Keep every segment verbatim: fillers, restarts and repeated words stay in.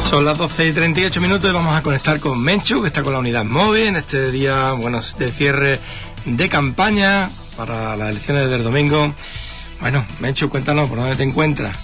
Son las doce y treinta y ocho minutos y vamos a conectar con Menchu, que está con la unidad móvil en este día, bueno, de cierre de campaña para las elecciones del domingo. Bueno, Menchu, cuéntanos por dónde te encuentras.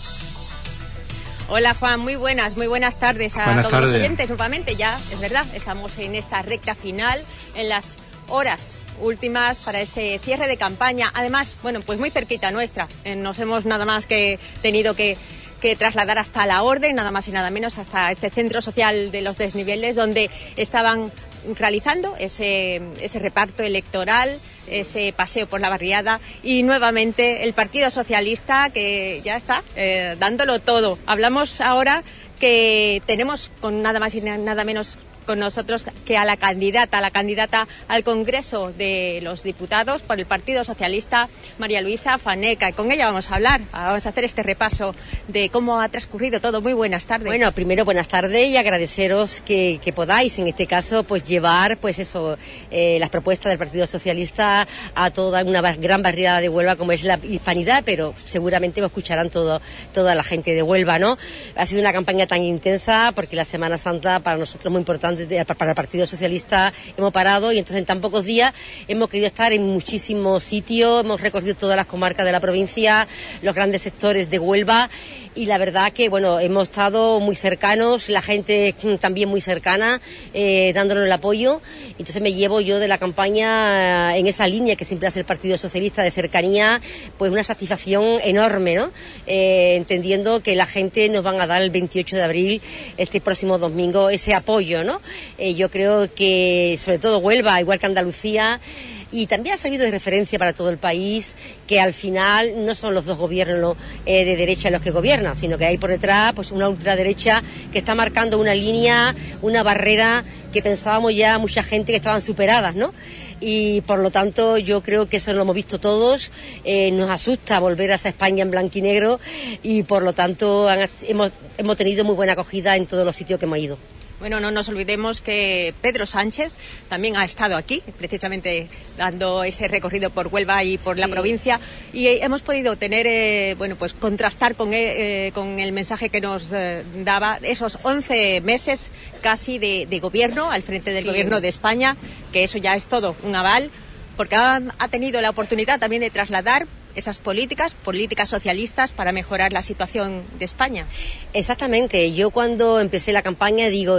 Hola Juan, muy buenas, muy buenas tardes a buenas todos tardes. los oyentes. Nuevamente ya, es verdad, estamos en esta recta final, en las horas últimas para ese cierre de campaña. Además, bueno, pues muy cerquita nuestra. Eh, nos hemos nada más que tenido que, que trasladar hasta la Orden, nada más y nada menos, hasta este centro social de los Desniveles, donde estaban realizando ese, ese reparto electoral, ese paseo por la barriada, y nuevamente el Partido Socialista, que ya está eh, dándolo todo. Hablamos ahora que tenemos con nada más y nada menos con nosotros que a la candidata, a la candidata al Congreso de los Diputados por el Partido Socialista, María Luisa Faneca, y con ella vamos a hablar, vamos a hacer este repaso de cómo ha transcurrido todo. Muy buenas tardes. Bueno, primero buenas tardes y agradeceros que, que podáis, en este caso, pues llevar, pues eso, eh, las propuestas del Partido Socialista a toda una gran barriada de Huelva como es la Hispanidad, pero seguramente lo escucharán todo, toda la gente de Huelva, ¿no? Ha sido una campaña tan intensa porque la Semana Santa para nosotros es muy importante. Para el Partido Socialista hemos parado y entonces en tan pocos días hemos querido estar en muchísimos sitios, hemos recorrido todas las comarcas de la provincia, los grandes sectores de Huelva, y la verdad que bueno, hemos estado muy cercanos, la gente también muy cercana, eh, dándonos el apoyo. Entonces me llevo yo de la campaña, eh, en esa línea que siempre hace el Partido Socialista de cercanía, pues una satisfacción enorme, ¿no? Eh, entendiendo que la gente nos van a dar el veintiocho de abril, este próximo domingo, ese apoyo, ¿no? Eh, yo creo que sobre todo Huelva, igual que Andalucía, y también ha servido de referencia para todo el país, que al final no son los dos gobiernos eh, de derecha los que gobiernan, sino que hay por detrás pues una ultraderecha que está marcando una línea, una barrera que pensábamos ya mucha gente que estaban superadas, ¿no? Y por lo tanto yo creo que eso lo hemos visto todos, eh, nos asusta volver a esa España en blanco y negro, y por lo tanto han, hemos, hemos tenido muy buena acogida en todos los sitios que hemos ido. Bueno, no nos olvidemos que Pedro Sánchez también ha estado aquí, precisamente dando ese recorrido por Huelva y por sí. la provincia, y hemos podido tener, eh, bueno, pues contrastar con, eh, con el mensaje que nos eh, daba esos once meses casi de, de gobierno al frente del sí. gobierno de España, que eso ya es todo un aval, porque ha, ha tenido la oportunidad también de trasladar esas políticas, políticas socialistas para mejorar la situación de España. Exactamente. Yo cuando empecé la campaña digo,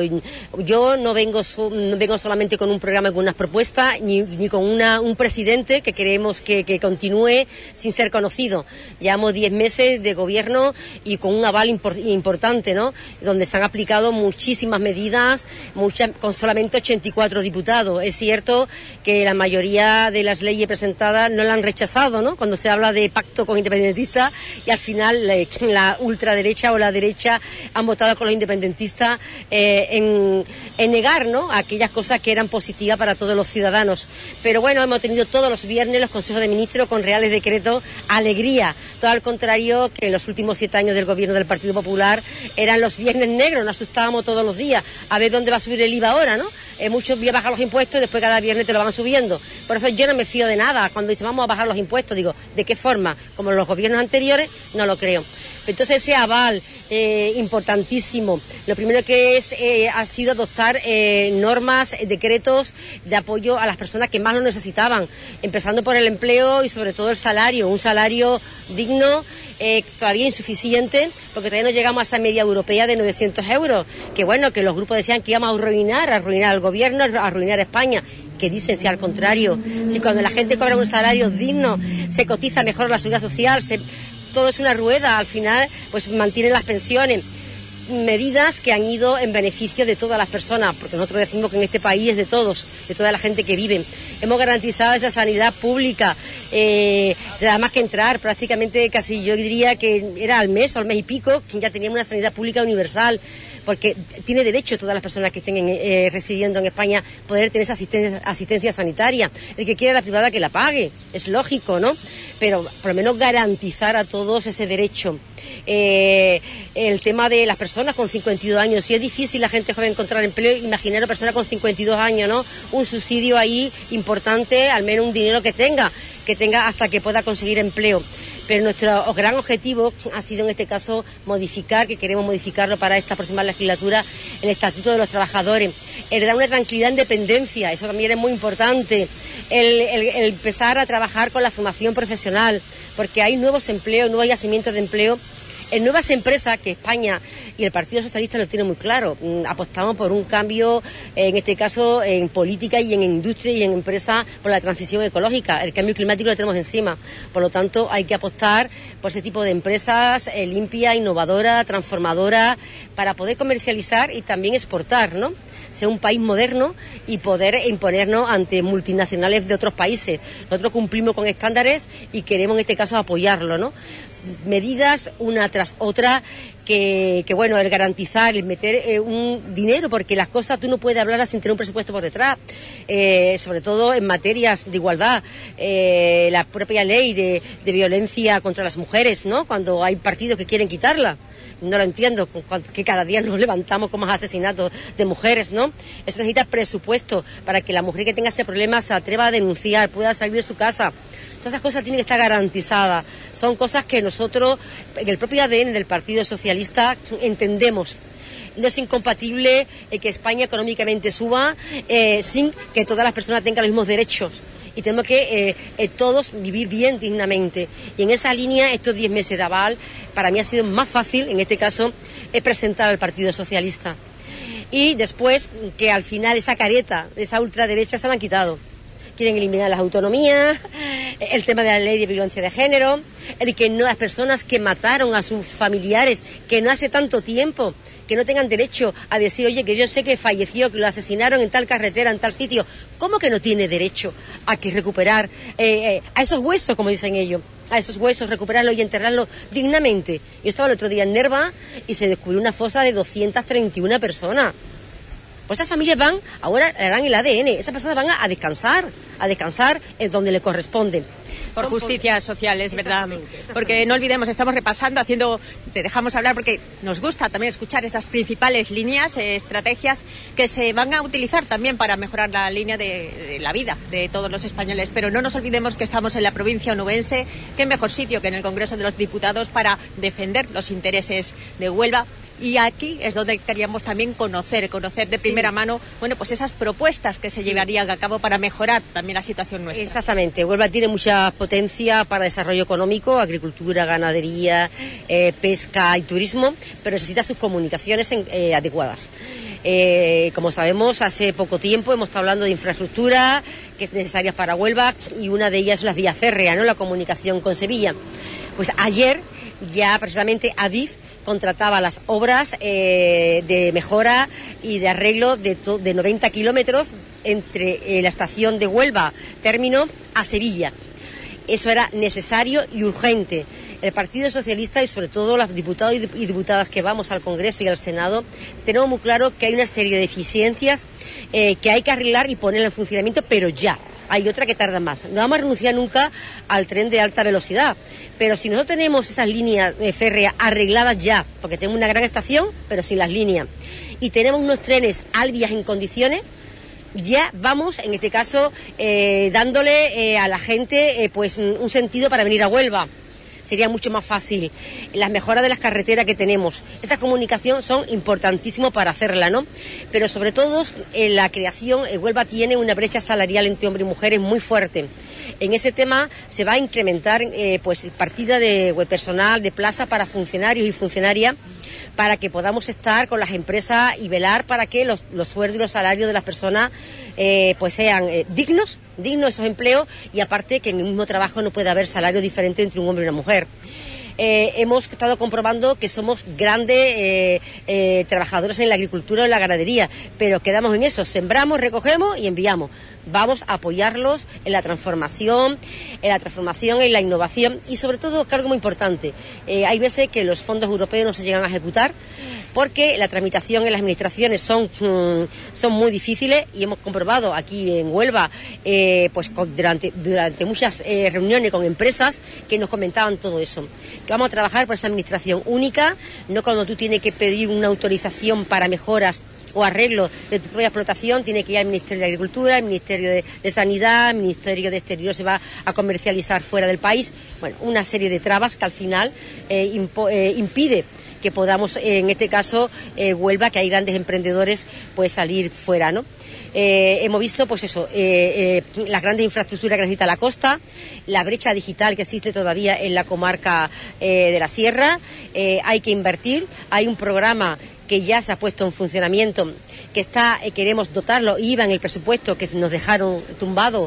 yo no vengo so, no vengo solamente con un programa con unas propuestas, ni, ni con una, un presidente que queremos que, que continúe sin ser conocido. Llevamos diez meses de gobierno y con un aval impor, importante, ¿no? Donde se han aplicado muchísimas medidas, muchas, con solamente ochenta y cuatro diputados. Es cierto que la mayoría de las leyes presentadas no la han rechazado, ¿no? Cuando se habla de pacto con independentistas, y al final la, la ultraderecha o la derecha han votado con los independentistas eh, en, en negar, ¿no?, aquellas cosas que eran positivas para todos los ciudadanos. Pero bueno, hemos tenido todos los viernes los consejos de ministros con reales decretos, alegría, todo al contrario que en los últimos siete años del gobierno del Partido Popular eran los viernes negros, nos asustábamos todos los días a ver dónde va a subir el I V A ahora, ¿no? Eh, muchos voy a bajar los impuestos y después cada viernes te lo van subiendo. Por eso yo no me fío de nada. Cuando dicen vamos a bajar los impuestos, digo, ¿de qué forma? Como los gobiernos anteriores, no lo creo. Entonces ese aval eh, importantísimo, lo primero que es eh, ha sido adoptar eh, normas, eh, decretos de apoyo a las personas que más lo necesitaban, empezando por el empleo y sobre todo el salario, un salario digno, eh, todavía insuficiente, porque todavía no llegamos a esa media europea de novecientos euros, que bueno, que los grupos decían que íbamos a arruinar, a arruinar al gobierno, a arruinar a España, que dicen si al contrario, si cuando la gente cobra un salario digno, se cotiza mejor la seguridad social, se... todo es una rueda, al final pues mantienen las pensiones, medidas que han ido en beneficio de todas las personas, porque nosotros decimos que en este país es de todos, de toda la gente que vive. Hemos garantizado esa sanidad pública, eh, nada más que entrar, prácticamente casi yo diría que era al mes o al mes y pico, ya teníamos una sanidad pública universal, porque tiene derecho todas las personas que estén en, eh, residiendo en España poder tener esa asistencia, asistencia sanitaria. El que quiera la privada que la pague, es lógico, ¿no? Pero por lo menos garantizar a todos ese derecho. Eh, el tema de las personas con cincuenta y dos años, si es difícil la gente joven encontrar empleo, imaginar a una persona con cincuenta y dos años, ¿no? Un subsidio ahí importante, al menos un dinero que tenga, que tenga hasta que pueda conseguir empleo. Pero nuestro gran objetivo ha sido en este caso modificar, que queremos modificarlo para esta próxima legislatura, el Estatuto de los Trabajadores, el dar una tranquilidad en dependencia, eso también es muy importante, el, el, el empezar a trabajar con la formación profesional, porque hay nuevos empleos, nuevos yacimientos de empleo, en nuevas empresas que España y el Partido Socialista lo tiene muy claro. Apostamos por un cambio, en este caso, en política y en industria y en empresas por la transición ecológica. El cambio climático lo tenemos encima. Por lo tanto, hay que apostar por ese tipo de empresas eh, limpias, innovadoras, transformadoras, para poder comercializar y también exportar, ¿no? Ser un país moderno y poder imponernos ante multinacionales de otros países. Nosotros cumplimos con estándares y queremos en este caso apoyarlo, ¿no? Medidas una tras otra que, que bueno, el garantizar, el meter eh, un dinero, porque las cosas tú no puedes hablarlas sin tener un presupuesto por detrás, eh, sobre todo en materias de igualdad, eh, la propia ley de, de violencia contra las mujeres, ¿no? Cuando hay partidos que quieren quitarla. No lo entiendo, que cada día nos levantamos con más asesinatos de mujeres, ¿no? Eso necesita presupuesto para que la mujer que tenga ese problema se atreva a denunciar, pueda salir de su casa. Todas esas cosas tienen que estar garantizadas. Son cosas que nosotros, en el propio A D N del Partido Socialista, entendemos. No es incompatible eh, que España económicamente suba eh, sin que todas las personas tengan los mismos derechos. Y tenemos que eh, eh, todos vivir bien, dignamente. Y en esa línea, estos diez meses de aval, para mí ha sido más fácil, en este caso, eh, presentar al Partido Socialista. Y después, que al final esa careta, esa ultraderecha, se la han quitado. Quieren eliminar las autonomías, el tema de la ley de violencia de género, el que no las personas que mataron a sus familiares, que no hace tanto tiempo, que no tengan derecho a decir, oye, que yo sé que falleció, que lo asesinaron en tal carretera, en tal sitio. ¿Cómo que no tiene derecho a que recuperar eh, eh, a esos huesos, como dicen ellos? A esos huesos, recuperarlos y enterrarlos dignamente. Yo estaba el otro día en Nerva y se descubrió una fosa de doscientas treinta y una personas. Pues esas familias van, ahora harán el A D N, esas personas van a, a descansar, a descansar en donde le corresponde. Por justicia social, es verdad. Porque no olvidemos, estamos repasando, haciendo, te dejamos hablar porque nos gusta también escuchar esas principales líneas, eh, estrategias que se van a utilizar también para mejorar la línea de, de la vida de todos los españoles. Pero no nos olvidemos que estamos en la provincia onubense, qué mejor sitio que en el Congreso de los Diputados para defender los intereses de Huelva. Y aquí es donde queríamos también conocer, conocer de primera sí. mano, bueno, pues esas propuestas que se sí. llevarían a cabo para mejorar también la situación nuestra. Exactamente. Huelva tiene mucha potencia para desarrollo económico, agricultura, ganadería, eh, pesca y turismo, pero necesita sus comunicaciones en, eh, adecuadas. Eh, como sabemos, hace poco tiempo hemos estado hablando de infraestructura que es necesaria para Huelva y una de ellas es la vía férrea, ¿no? La comunicación con Sevilla. Pues ayer ya precisamente Adif contrataba las obras eh, de mejora y de arreglo de, to- de noventa kilómetros entre eh, la estación de Huelva, término, a Sevilla. Eso era necesario y urgente. El Partido Socialista y sobre todo los diputados y diputadas que vamos al Congreso y al Senado tenemos muy claro que hay una serie de deficiencias eh, que hay que arreglar y poner en funcionamiento, pero ya. Hay otra que tarda más. No vamos a renunciar nunca al tren de alta velocidad, pero si nosotros tenemos esas líneas férreas arregladas ya, porque tenemos una gran estación, pero sin las líneas, y tenemos unos trenes alvias en condiciones, ya vamos, en este caso, eh, dándole eh, a la gente eh, pues un sentido para venir a Huelva. Sería mucho más fácil. Las mejoras de las carreteras que tenemos, esa comunicación son importantísimos para hacerla, ¿no? Pero sobre todo en la creación, eh, Huelva tiene una brecha salarial entre hombres y mujeres muy fuerte. En ese tema se va a incrementar eh, pues partida de personal, de plaza para funcionarios y funcionarias, para que podamos estar con las empresas y velar para que los, los sueldos y los salarios de las personas eh, pues sean eh, dignos, dignos esos empleos, y aparte que en el mismo trabajo no puede haber salario diferente entre un hombre y una mujer. Eh, hemos estado comprobando que somos grandes eh, eh, trabajadores en la agricultura o en la ganadería, pero quedamos en eso, sembramos, recogemos y enviamos. Vamos a apoyarlos en la transformación, en la transformación, en la innovación y sobre todo, algo muy importante, eh, hay veces que los fondos europeos no se llegan a ejecutar porque la tramitación en las administraciones son, mm, son muy difíciles, y hemos comprobado aquí en Huelva, eh, pues con, durante, durante muchas eh, reuniones con empresas que nos comentaban todo eso. Que vamos a trabajar por esa administración única, no cuando tú tienes que pedir una autorización para mejoras o arreglo de tu propia explotación, tiene que ir al Ministerio de Agricultura, al Ministerio de, de Sanidad, al Ministerio de Exterior se va a comercializar fuera del país. Bueno, una serie de trabas que al final eh, impo, eh, impide que podamos, eh, en este caso, eh, Huelva, que hay grandes emprendedores, pues salir fuera, ¿no? Eh, hemos visto, pues eso, eh, eh, las grandes infraestructuras que necesita la costa, la brecha digital que existe todavía en la comarca eh, de la Sierra, eh, hay que invertir, hay un programa que ya se ha puesto en funcionamiento, que está, eh, queremos dotarlo, iba en el presupuesto que nos dejaron tumbado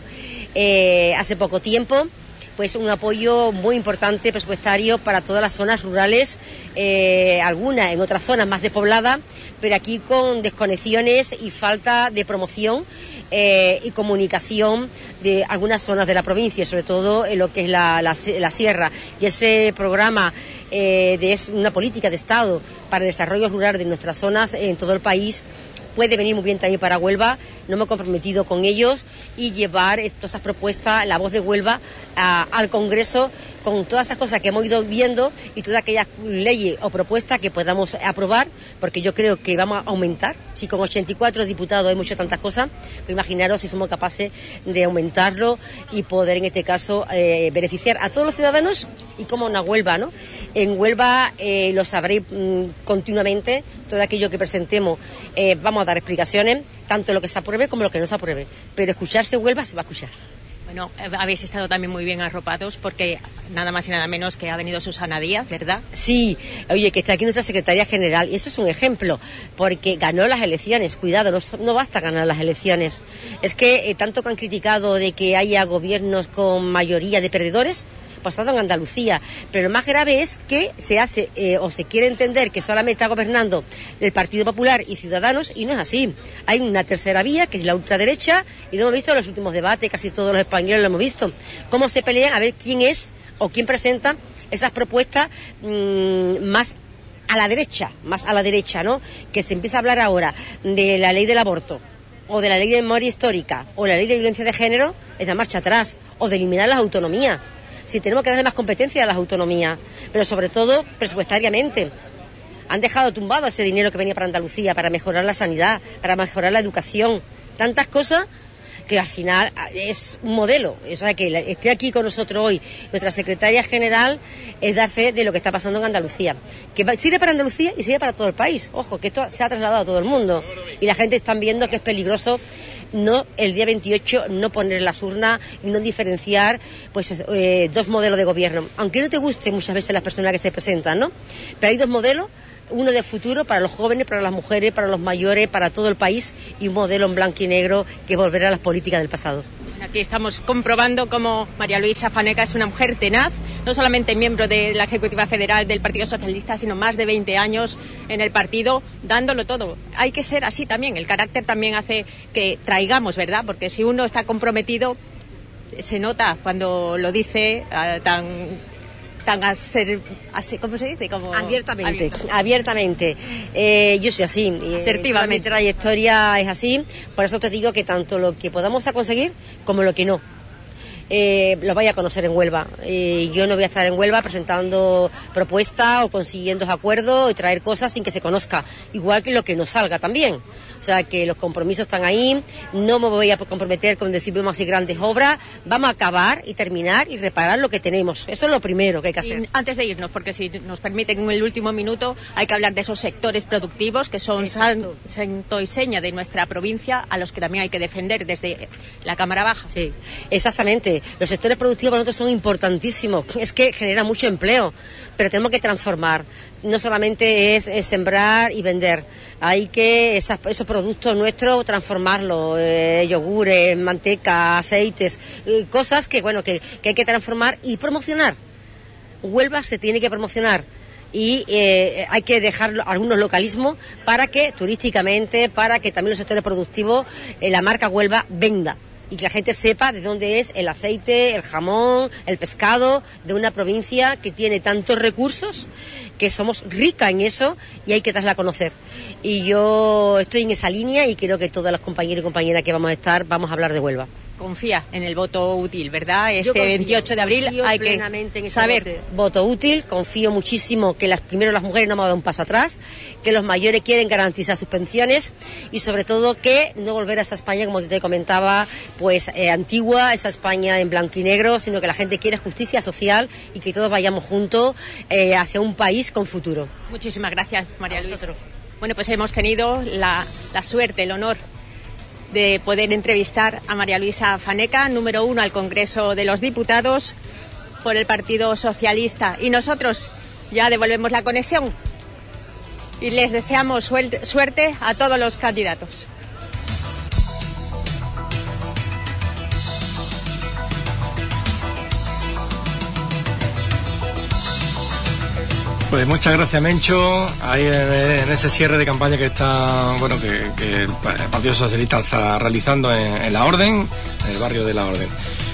eh, hace poco tiempo, pues un apoyo muy importante presupuestario para todas las zonas rurales, eh, algunas en otras zonas más despobladas, pero aquí con desconexiones y falta de promoción eh, y comunicación de algunas zonas de la provincia, sobre todo en lo que es la, la, la sierra. Y ese programa eh, de es una política de Estado para el desarrollo rural de nuestras zonas en todo el país puede venir muy bien también para Huelva. No me he comprometido con ellos y llevar todas esas propuestas, la voz de Huelva, a, al Congreso, con todas esas cosas que hemos ido viendo y todas aquellas leyes o propuestas que podamos aprobar, porque yo creo que vamos a aumentar. Si con ochenta y cuatro diputados hemos hecho tantas cosas, pues imaginaros si somos capaces de aumentarlo y poder, en este caso, eh, beneficiar a todos los ciudadanos y como una Huelva, ¿no? En Huelva eh, lo sabréis mmm, continuamente, todo aquello que presentemos, eh, vamos a dar explicaciones, tanto lo que se apruebe como lo que no se apruebe, pero escucharse Huelva se va a escuchar. Bueno, habéis estado también muy bien arropados porque nada más y nada menos que ha venido Susana Díaz, ¿verdad? Sí, oye, que está aquí nuestra secretaria general y eso es un ejemplo, porque ganó las elecciones, cuidado, no, no basta ganar las elecciones, es que eh, tanto que han criticado de que haya gobiernos con mayoría de perdedores, pasado en Andalucía, pero lo más grave es que se hace eh, o se quiere entender que solamente está gobernando el Partido Popular y Ciudadanos y no es así. Hay una tercera vía que es la ultraderecha y lo hemos visto en los últimos debates, casi todos los españoles lo hemos visto, cómo se pelean a ver quién es o quién presenta esas propuestas mmm, más a la derecha, más a la derecha, ¿no? Que se empieza a hablar ahora de la ley del aborto o de la ley de memoria histórica o la ley de violencia de género, es de marcha atrás, o de eliminar las autonomías. Si tenemos que darle más competencia a las autonomías, pero sobre todo presupuestariamente. Han dejado tumbado ese dinero que venía para Andalucía, para mejorar la sanidad, para mejorar la educación. Tantas cosas que al final es un modelo. O sea, que esté aquí con nosotros hoy nuestra secretaria general es dar fe de lo que está pasando en Andalucía. Que sirve para Andalucía y sirve para todo el país. Ojo, que esto se ha trasladado a todo el mundo. Y la gente está viendo que es peligroso no el día veintiocho no poner las urnas y no diferenciar pues eh, dos modelos de gobierno, aunque no te guste muchas veces las personas que se presentan, ¿no? Pero hay dos modelos, uno de futuro para los jóvenes, para las mujeres, para los mayores, para todo el país, y un modelo en blanco y negro que volverá a las políticas del pasado. Aquí estamos comprobando cómo María Luisa Faneca es una mujer tenaz, no solamente miembro de la Ejecutiva Federal del Partido Socialista, sino más de veinte años en el partido, dándolo todo. Hay que ser así también, el carácter también hace que traigamos, ¿verdad? Porque si uno está comprometido, se nota cuando lo dice uh, tan... tan a ser, a ser, ¿cómo se dice? Como abiertamente, abiertamente. abiertamente. Eh, yo soy así. Asertivamente. Mi trayectoria es así, por eso te digo que tanto lo que podamos a conseguir como lo que no. Eh, lo vaya a conocer en Huelva. Eh, yo no voy a estar en Huelva presentando propuestas o consiguiendo acuerdos y traer cosas sin que se conozca, igual que lo que no salga también. O sea, que los compromisos están ahí, no me voy a comprometer con decir más y grandes obras, vamos a acabar y terminar y reparar lo que tenemos. Eso es lo primero que hay que hacer. Y antes de irnos, porque si nos permiten en el último minuto, hay que hablar de esos sectores productivos que son san, santo y seña de nuestra provincia, a los que también hay que defender desde la Cámara Baja. Sí, exactamente. Los sectores productivos para nosotros son importantísimos, es que generan mucho empleo, pero tenemos que transformar. No solamente es, es sembrar y vender, hay que esas, esos productos nuestros transformarlos, eh, yogures, manteca, aceites, eh, cosas que bueno que, que hay que transformar y promocionar. Huelva se tiene que promocionar y eh, hay que dejar algunos localismos para que turísticamente, para que también los sectores productivos, eh, la marca Huelva venda. Y que la gente sepa de dónde es el aceite, el jamón, el pescado de una provincia que tiene tantos recursos, que somos rica en eso y hay que darla a conocer. Y yo estoy en esa línea y creo que todas las compañeras y compañeras que vamos a estar vamos a hablar de Huelva. confía en el voto útil, ¿verdad? Este confío, veintiocho de abril hay que en saber. Voto, voto útil, confío muchísimo que las, primero las mujeres no hemos dado un paso atrás, que los mayores quieren garantizar sus pensiones y sobre todo que no volver a esa España, como te comentaba, pues eh, antigua, esa España en blanco y negro, sino que la gente quiere justicia social y que todos vayamos juntos eh, hacia un país con futuro. Muchísimas gracias, María Luisa. Bueno, pues hemos tenido la, la suerte, el honor de poder entrevistar a María Luisa Faneca, número uno al Congreso de los Diputados por el Partido Socialista. Y nosotros ya devolvemos la conexión y les deseamos suerte a todos los candidatos. Pues muchas gracias, Mencho. Ahí en, en ese cierre de campaña que está, bueno, que, que el Partido Socialista está realizando en, en La Orden, en el barrio de La Orden.